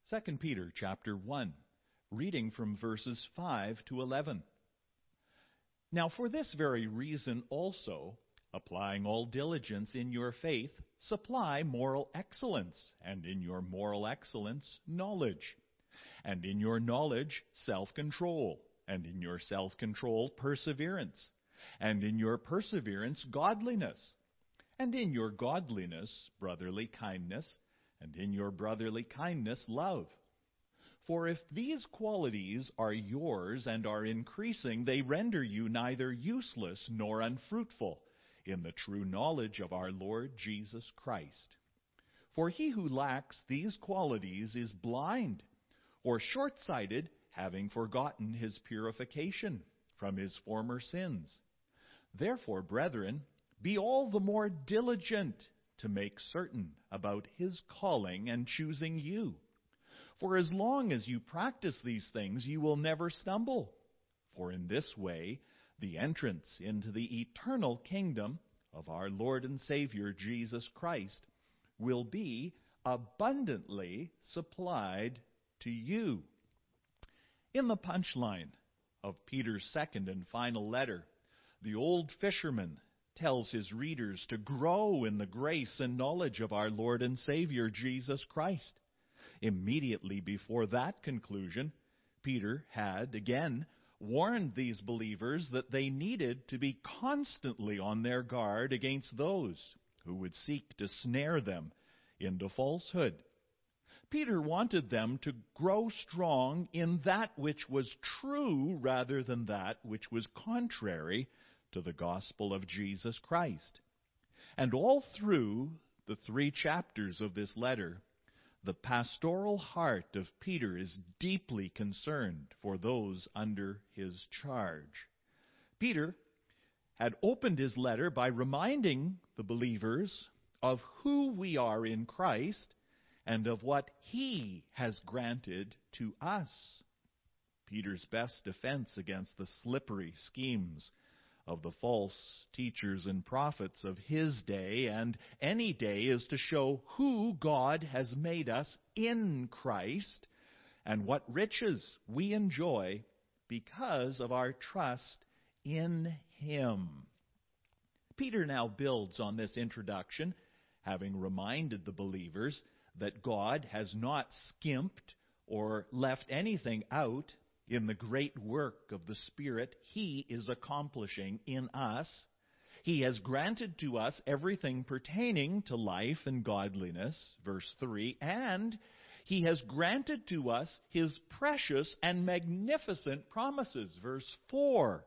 2 Peter chapter 1, reading from verses 5 to 11. Now for this very reason also, applying all diligence in your faith, supply moral excellence, and in your moral excellence, knowledge, and in your knowledge, self-control, and in your self-control, perseverance, and in your perseverance, godliness, and in your godliness, brotherly kindness, and in your brotherly kindness, love. For if these qualities are yours and are increasing, they render you neither useless nor unfruitful in the true knowledge of our Lord Jesus Christ. For he who lacks these qualities is blind or short-sighted, having forgotten his purification from his former sins. Therefore, brethren, be all the more diligent to make certain about his calling and choosing you. For as long as you practice these things, you will never stumble. For in this way, the entrance into the eternal kingdom of our Lord and Savior Jesus Christ will be abundantly supplied to you. In the punchline of Peter's second and final letter, the old fisherman tells his readers to grow in the grace and knowledge of our Lord and Savior Jesus Christ. Immediately before that conclusion, Peter had again warned these believers that they needed to be constantly on their guard against those who would seek to snare them into falsehood. Peter wanted them to grow strong in that which was true rather than that which was contrary to the gospel of Jesus Christ. And all through the 3 chapters of this letter, the pastoral heart of Peter is deeply concerned for those under his charge. Peter had opened his letter by reminding the believers of who we are in Christ and of what he has granted to us. Peter's best defense against the slippery schemes of the false teachers and prophets of his day and any day is to show who God has made us in Christ and what riches we enjoy because of our trust in him. Peter now builds on this introduction, having reminded the believers that God has not skimped or left anything out in the great work of the Spirit he is accomplishing in us. He has granted to us everything pertaining to life and godliness, verse 3, and he has granted to us his precious and magnificent promises, verse 4.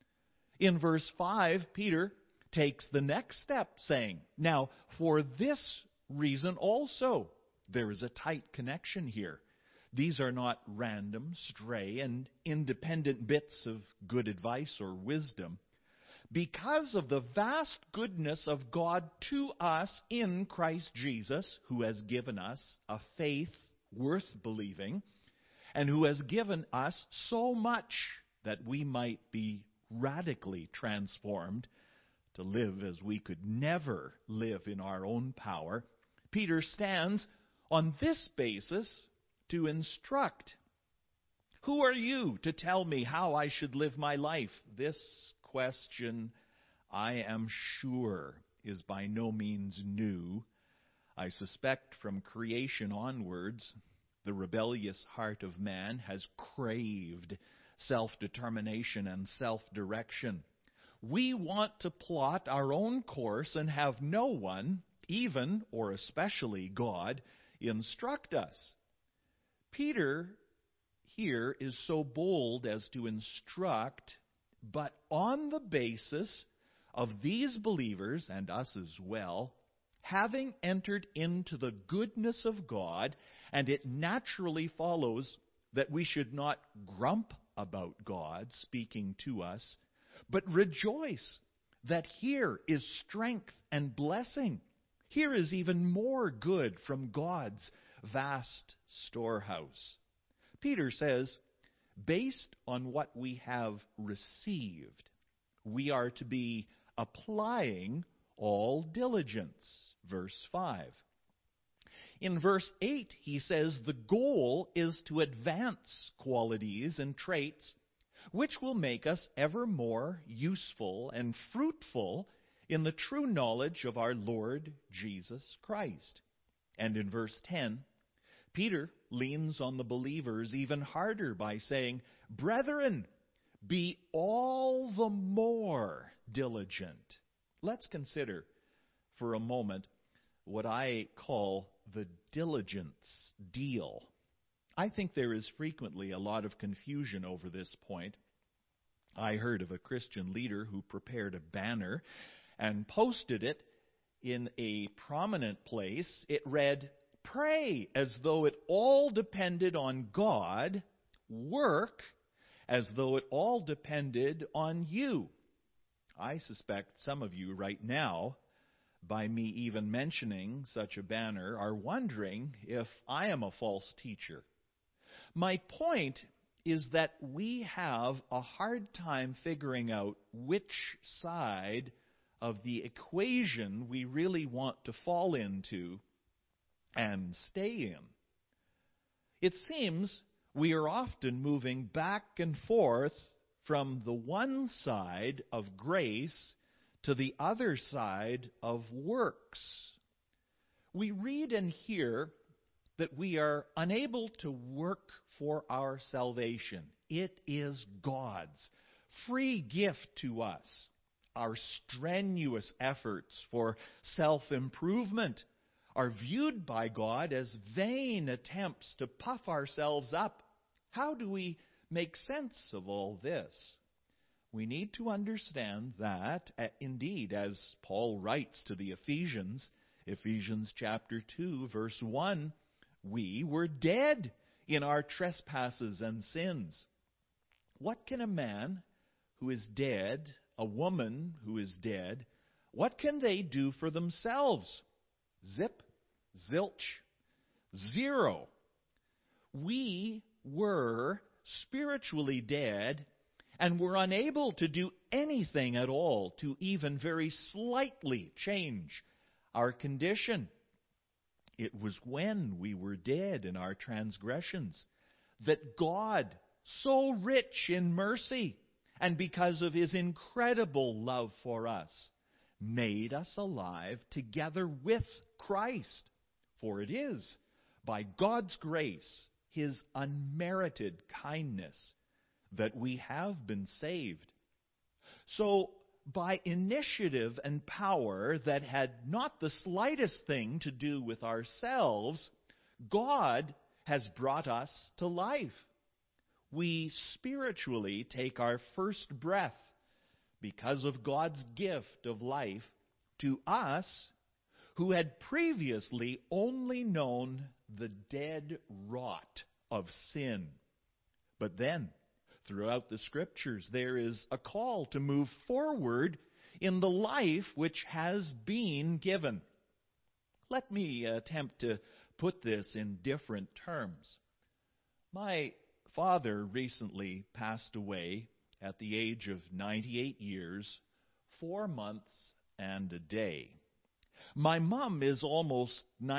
In verse 5, Peter takes the next step, saying, now, for this reason also, there is a tight connection here. These are not random, stray, and independent bits of good advice or wisdom. Because of the vast goodness of God to us in Christ Jesus, who has given us a faith worth believing, and who has given us so much that we might be radically transformed to live as we could never live in our own power, Peter stands on this basis to instruct. Who are you to tell me how I should live my life? This question, I am sure, is by no means new. I suspect from creation onwards, the rebellious heart of man has craved self-determination and self-direction. We want to plot our own course and have no one, even or especially God, instruct us. Peter here is so bold as to instruct, but on the basis of these believers, and us as well, having entered into the goodness of God, and it naturally follows that we should not grump about God speaking to us, but rejoice that here is strength and blessing. Here is even more good from God's vast storehouse. Peter says, based on what we have received, we are to be applying all diligence. Verse 5. In verse 8, he says the goal is to advance qualities and traits which will make us ever more useful and fruitful in the true knowledge of our Lord Jesus Christ. And in verse 10, Peter leans on the believers even harder by saying, "Brethren, be all the more diligent." Let's consider for a moment what I call the diligence deal. I think there is frequently a lot of confusion over this point. I heard of a Christian leader who prepared a banner and posted it in a prominent place. It read, "Pray as though it all depended on God, work as though it all depended on you." I suspect some of you right now, by me even mentioning such a banner, are wondering if I am a false teacher. My point is that we have a hard time figuring out which side of the equation we really want to fall into and stay in. It seems we are often moving back and forth from the one side of grace to the other side of works. We read and hear that we are unable to work for our salvation. It is God's free gift to us. Our strenuous efforts for self-improvement are viewed by God as vain attempts to puff ourselves up. How do we make sense of all this? We need to understand that, indeed, as Paul writes to the Ephesians, Ephesians chapter 2, verse 1, we were dead in our trespasses and sins. What can a man who is dead, a woman who is dead, what can they do for themselves? Zip, zilch, zero. We were spiritually dead and were unable to do anything at all to even very slightly change our condition. It was when we were dead in our transgressions that God, so rich in mercy, and because of His incredible love for us, made us alive together with Christ. For it is, by God's grace, His unmerited kindness, that we have been saved. So, by initiative and power that had not the slightest thing to do with ourselves, God has brought us to life. We spiritually take our first breath because of God's gift of life to us who had previously only known the dead rot of sin. But then, throughout the Scriptures, there is a call to move forward in the life which has been given. Let me attempt to put this in different terms. My father recently passed away at the age of 98 years, 4 months, and a day. My mom is almost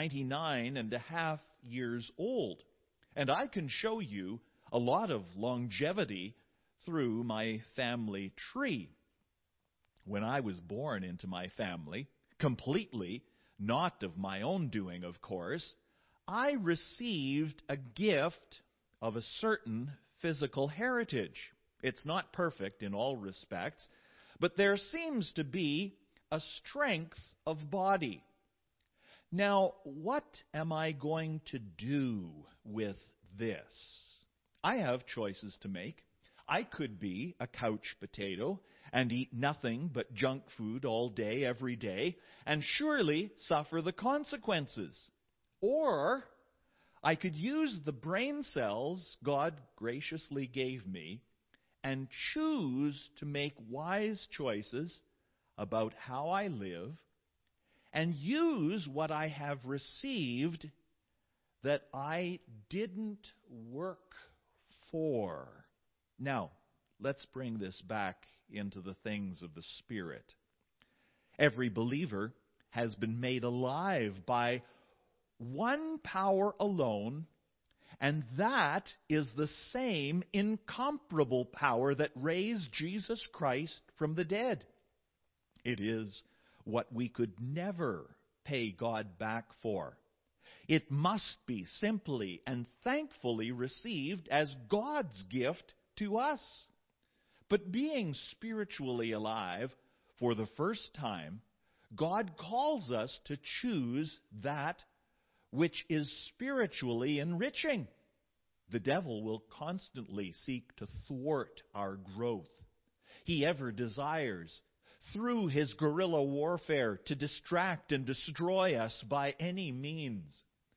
99 and a half years old, and I can show you a lot of longevity through my family tree. When I was born into my family, completely, not of my own doing, of course, I received a gift of a certain physical heritage. It's not perfect in all respects, but there seems to be a strength of body. Now, what am I going to do with this? I have choices to make. I could be a couch potato and eat nothing but junk food all day, every day, and surely suffer the consequences. Or I could use the brain cells God graciously gave me and choose to make wise choices about how I live and use what I have received that I didn't work for. Now, let's bring this back into the things of the Spirit. Every believer has been made alive by one power alone, and that is the same incomparable power that raised Jesus Christ from the dead. It is what we could never pay God back for. It must be simply and thankfully received as God's gift to us. But being spiritually alive for the first time, God calls us to choose that which is spiritually enriching. The devil will constantly seek to thwart our growth. He ever desires, through his guerrilla warfare, to distract and destroy us by any means.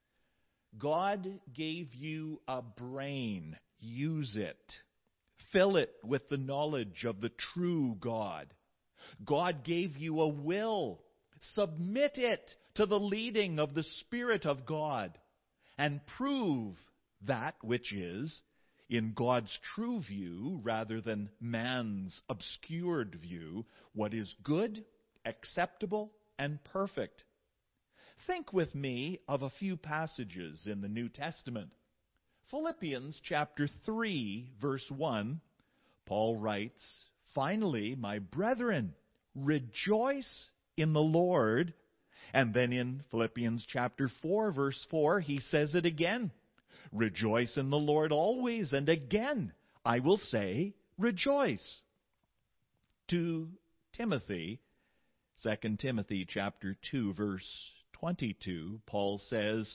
God gave you a brain. Use it. Fill it with the knowledge of the true God. God gave you a will. Submit it to the leading of the Spirit of God, and prove that which is, in God's true view rather than man's obscured view, what is good, acceptable, and perfect. Think with me of a few passages in the New Testament. Philippians chapter 3, verse 1, Paul writes, "Finally, my brethren, rejoice in the Lord." And then in Philippians chapter 4, verse 4, he says it again. "Rejoice in the Lord always, and again I will say, rejoice." To Timothy, 2 Timothy chapter 2, verse 22, Paul says,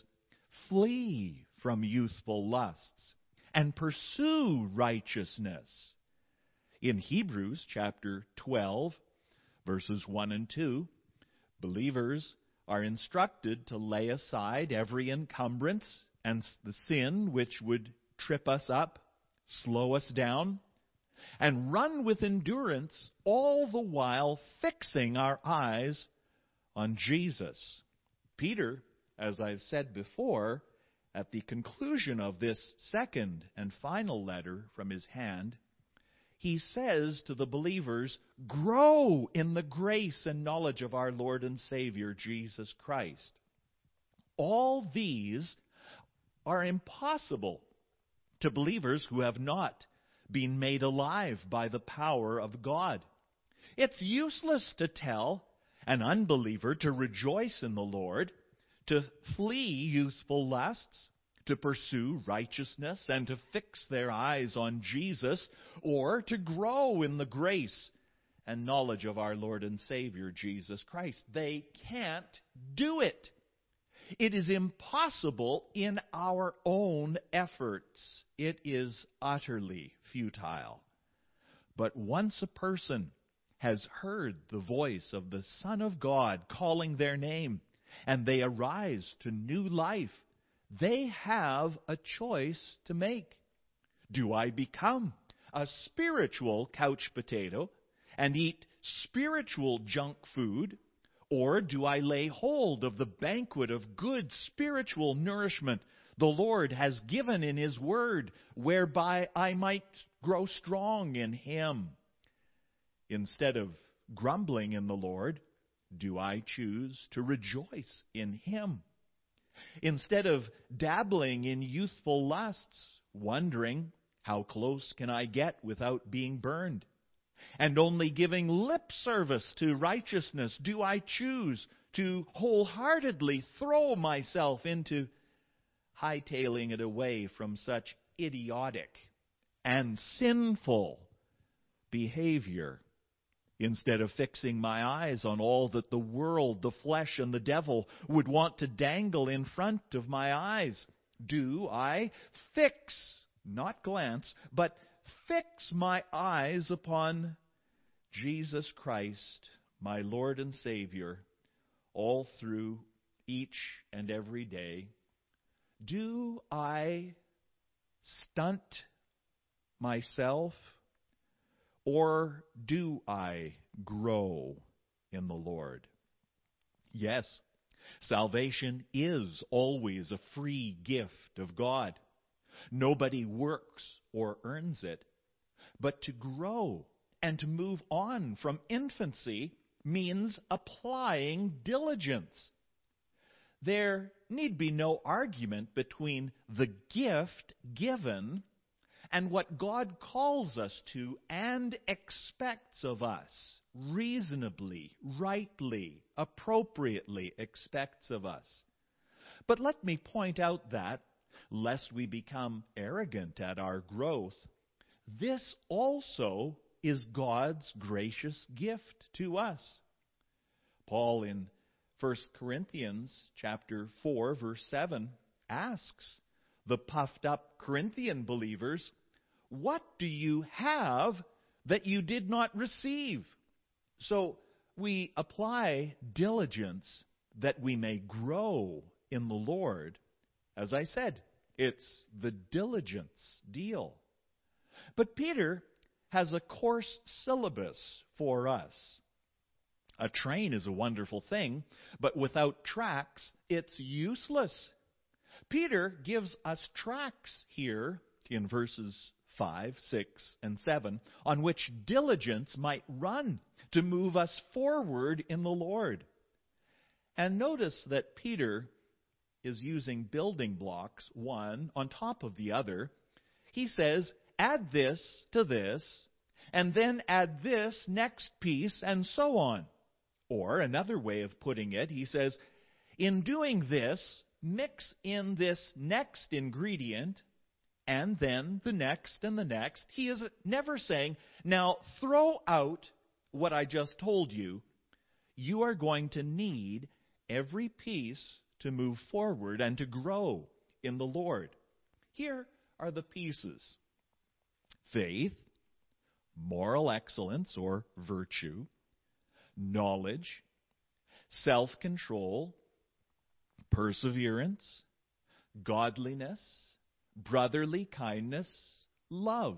"Flee from youthful lusts and pursue righteousness." In Hebrews chapter 12, verses 1 and 2, believers are instructed to lay aside every encumbrance and the sin which would trip us up, slow us down, and run with endurance, all the while fixing our eyes on Jesus. Peter, as I've said before, at the conclusion of this second and final letter from his hand, he says to the believers, "Grow in the grace and knowledge of our Lord and Savior, Jesus Christ." All these are impossible to believers who have not been made alive by the power of God. It's useless to tell an unbeliever to rejoice in the Lord, to flee youthful lusts, to pursue righteousness, and to fix their eyes on Jesus, or to grow in the grace and knowledge of our Lord and Savior, Jesus Christ. They can't do it. It is impossible in our own efforts. It is utterly futile. But once a person has heard the voice of the Son of God calling their name, and they arise to new life, they have a choice to make. Do I become a spiritual couch potato and eat spiritual junk food, or do I lay hold of the banquet of good spiritual nourishment the Lord has given in His Word, whereby I might grow strong in Him? Instead of grumbling in the Lord, do I choose to rejoice in Him? Instead of dabbling in youthful lusts, wondering, how close can I get without being burned? And only giving lip service to righteousness, do I choose to wholeheartedly throw myself into hightailing it away from such idiotic and sinful behavior, instead of fixing my eyes on all that the world, the flesh, and the devil would want to dangle in front of my eyes? Do I fix, not glance, but fix my eyes upon Jesus Christ, my Lord and Savior, all through each and every day? Do I stunt myself, or do I grow in the Lord? Yes, salvation is always a free gift of God. Nobody works or earns it. But to grow and to move on from infancy means applying diligence. There need be no argument between the gift given and what God calls us to and expects of us, reasonably, rightly, appropriately expects of us. But let me point out that, lest we become arrogant at our growth, this also is God's gracious gift to us. Paul in 1 Corinthians chapter 4, verse 7 asks the puffed up Corinthian believers, "What do you have that you did not receive?" So we apply diligence that we may grow in the Lord. As I said, it's the diligence deal. But Peter has a course syllabus for us. A train is a wonderful thing, but without tracks, it's useless. Peter gives us tracks here in verses 5, 6, and 7 on which diligence might run to move us forward in the Lord. And notice that Peter is using building blocks, one on top of the other. He says, add this to this, and then add this next piece, and so on. Or another way of putting it, he says, in doing this, mix in this next ingredient, and then the next and the next. He is never saying, now throw out what I just told you. You are going to need every piece to move forward and to grow in the Lord. Here are the pieces: faith, moral excellence or virtue, knowledge, self-control, perseverance, godliness, brotherly kindness, love.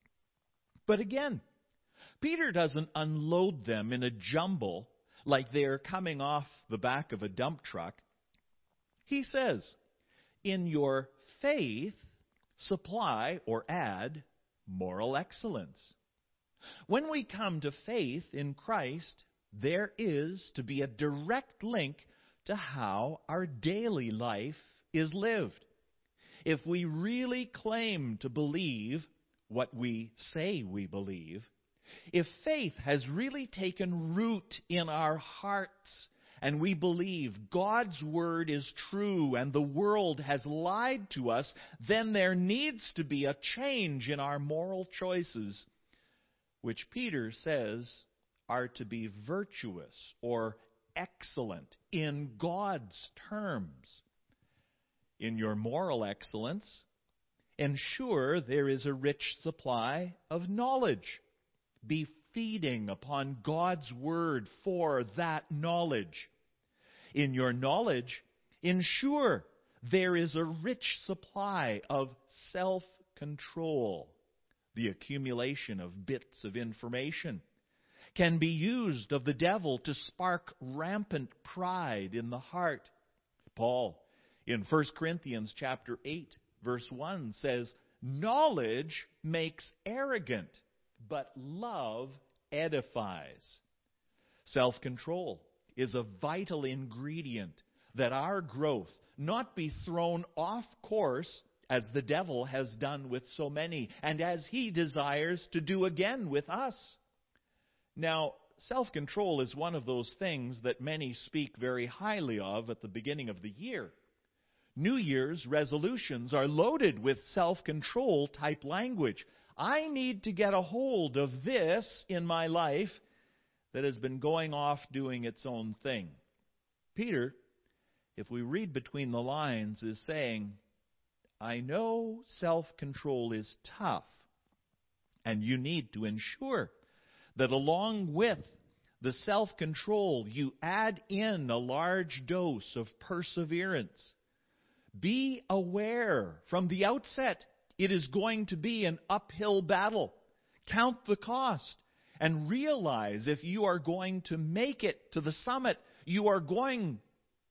But again, Peter doesn't unload them in a jumble like they're coming off the back of a dump truck. He says, in your faith, supply or add moral excellence. When we come to faith in Christ, there is to be a direct link to how our daily life is lived. If we really claim to believe what we say we believe, if faith has really taken root in our hearts and we believe God's word is true and the world has lied to us, then there needs to be a change in our moral choices, which Peter says are to be virtuous or excellent in God's terms. In your moral excellence, ensure there is a rich supply of knowledge. Be feeding upon God's word for that knowledge. In your knowledge, ensure there is a rich supply of self-control. The accumulation of bits of information can be used of the devil to spark rampant pride in the heart. Paul, in 1 Corinthians chapter 8, verse 1, says, knowledge makes arrogant, but love edifies. Self-control is a vital ingredient that our growth not be thrown off course as the devil has done with so many, and as he desires to do again with us. Now, self-control is one of those things that many speak very highly of at the beginning of the year. New Year's resolutions are loaded with self-control type language. I need to get a hold of this in my life that has been going off doing its own thing. Peter, if we read between the lines, is saying, I know self-control is tough, and you need to ensure that along with the self-control, you add in a large dose of perseverance. Be aware from the outset it is going to be an uphill battle. Count the cost and realize if you are going to make it to the summit, you aren't going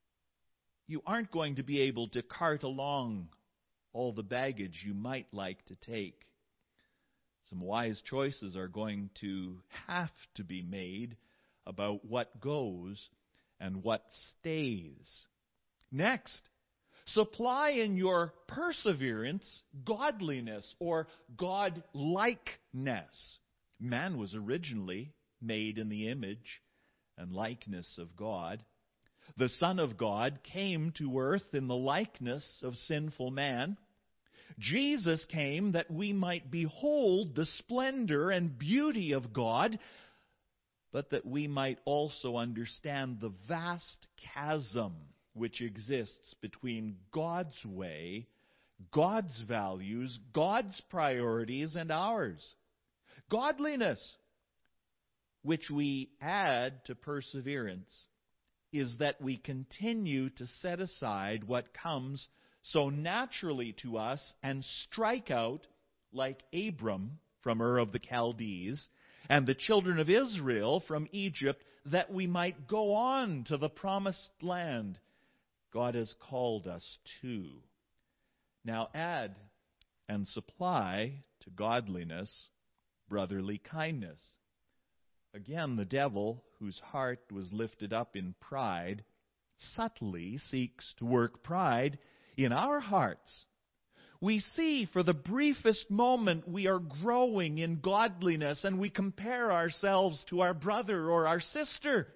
to be able to cart along all the baggage you might like to take. Some wise choices are going to have to be made about what goes and what stays. Next, Supply in your perseverance godliness or God-likeness. Man was originally made in the image and likeness of God. The Son of God came to earth in the likeness of sinful man. Jesus came that we might behold the splendor and beauty of God, but that we might also understand the vast chasm which exists between God's way, God's values, God's priorities, and ours. Godliness, which we add to perseverance, is that we continue to set aside what comes so naturally to us and strike out, like Abram from Ur of the Chaldees and the children of Israel from Egypt, that we might go on to the promised land God has called us to. Now add and supply to godliness brotherly kindness. Again, the devil, whose heart was lifted up in pride, subtly seeks to work pride in our hearts. We see for the briefest moment we are growing in godliness and we compare ourselves to our brother or our sister.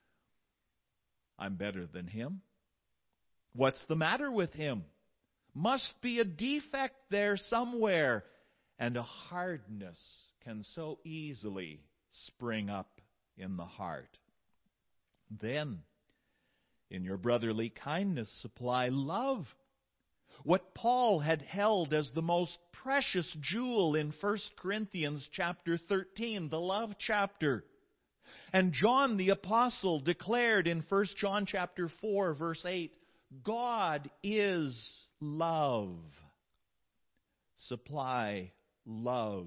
I'm better than him. What's the matter with him? Must be a defect there somewhere. And a hardness can so easily spring up in the heart. Then, in your brotherly kindness, supply love. What Paul had held as the most precious jewel in 1 Corinthians chapter 13, the love chapter. And John the Apostle declared in 1 John chapter 4, verse 8, God is love. Supply love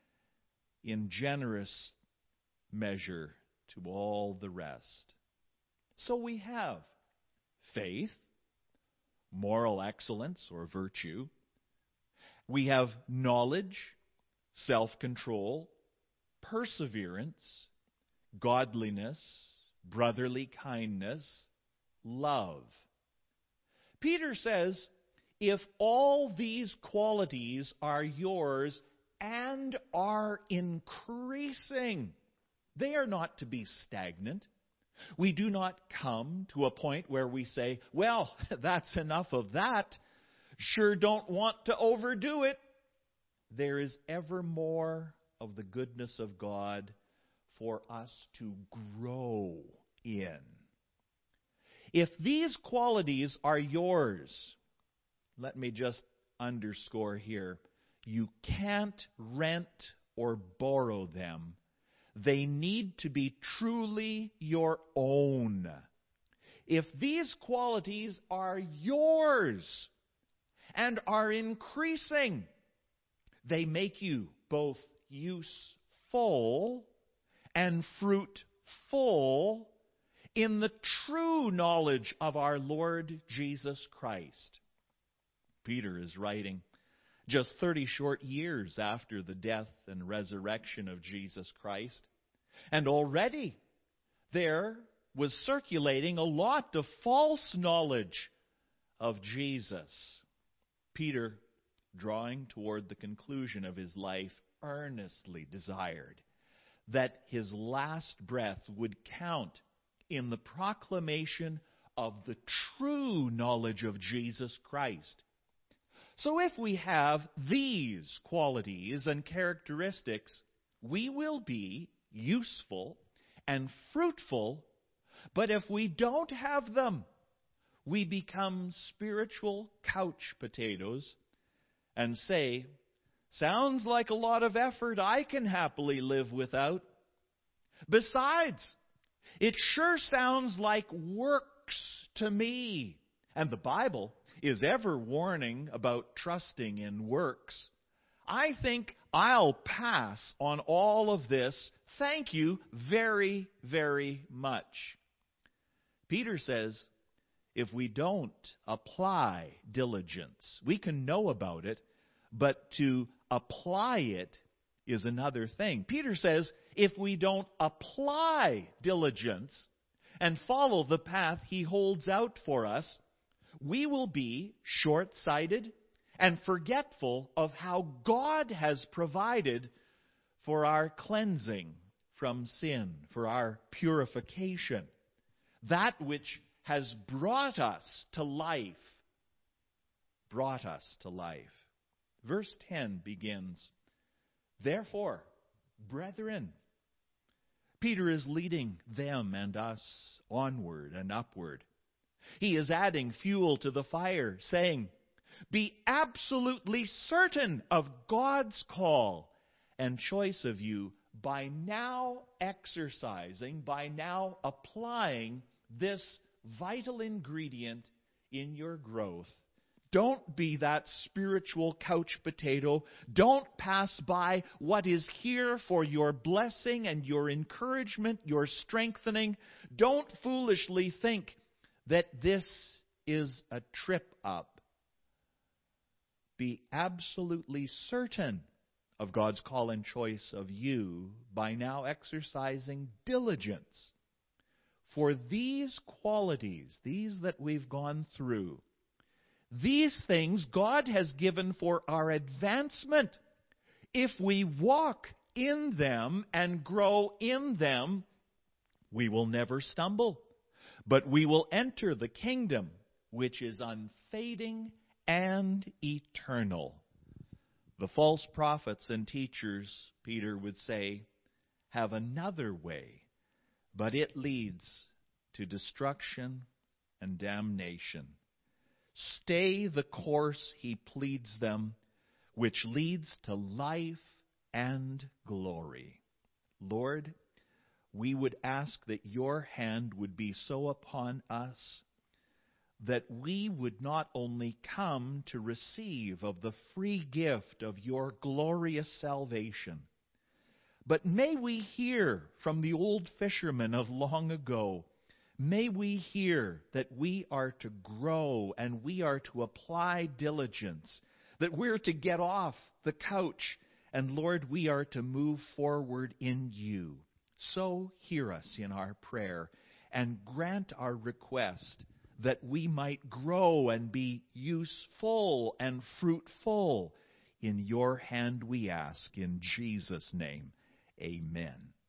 in generous measure to all the rest. So we have faith, moral excellence or virtue. We have knowledge, self-control, perseverance, godliness, brotherly kindness, love. Peter says, if all these qualities are yours and are increasing, they are not to be stagnant. We do not come to a point where we say, well, that's enough of that. Sure don't want to overdo it. There is ever more of the goodness of God for us to grow in. If these qualities are yours, let me just underscore here, you can't rent or borrow them. They need to be truly your own. If these qualities are yours and are increasing, they make you both useful and fruitful in the true knowledge of our Lord Jesus Christ. Peter is writing just 30 short years after the death and resurrection of Jesus Christ. And already there was circulating a lot of false knowledge of Jesus. Peter, drawing toward the conclusion of his life, earnestly desired that his last breath would count in the proclamation of the true knowledge of Jesus Christ. So if we have these qualities and characteristics, we will be useful and fruitful. But if we don't have them, we become spiritual couch potatoes and say, sounds like a lot of effort I can happily live without. Besides, it sure sounds like works to me. And the Bible is ever warning about trusting in works. I think I'll pass on all of this. Thank you very, very much. Peter says, if we don't apply diligence, we can know about it, but to apply it is another thing. Peter says, if we don't apply diligence and follow the path he holds out for us, we will be short-sighted and forgetful of how God has provided for our cleansing from sin, for our purification, that which has brought us to life. Brought us to life. Verse 10 begins, "Therefore, brethren," Peter is leading them and us onward and upward. He is adding fuel to the fire, saying, "Be absolutely certain of God's call and choice of you by now exercising, by now applying this vital ingredient in your growth. Don't be that spiritual couch potato. Don't pass by what is here for your blessing and your encouragement, your strengthening. Don't foolishly think that this is a trip up. Be absolutely certain of God's call and choice of you by now exercising diligence. For these qualities, these that we've gone through, these things God has given for our advancement. If we walk in them and grow in them, we will never stumble, but we will enter the kingdom which is unfading and eternal." The false prophets and teachers, Peter would say, have another way, but it leads to destruction and damnation. Stay the course, he pleads them, which leads to life and glory. Lord, we would ask that your hand would be so upon us that we would not only come to receive of the free gift of your glorious salvation, but may we hear from the old fishermen of long ago, may we hear that we are to grow and we are to apply diligence, that we're to get off the couch, and Lord, we are to move forward in you. So hear us in our prayer and grant our request that we might grow and be useful and fruitful. In your hand we ask, in Jesus' name, amen.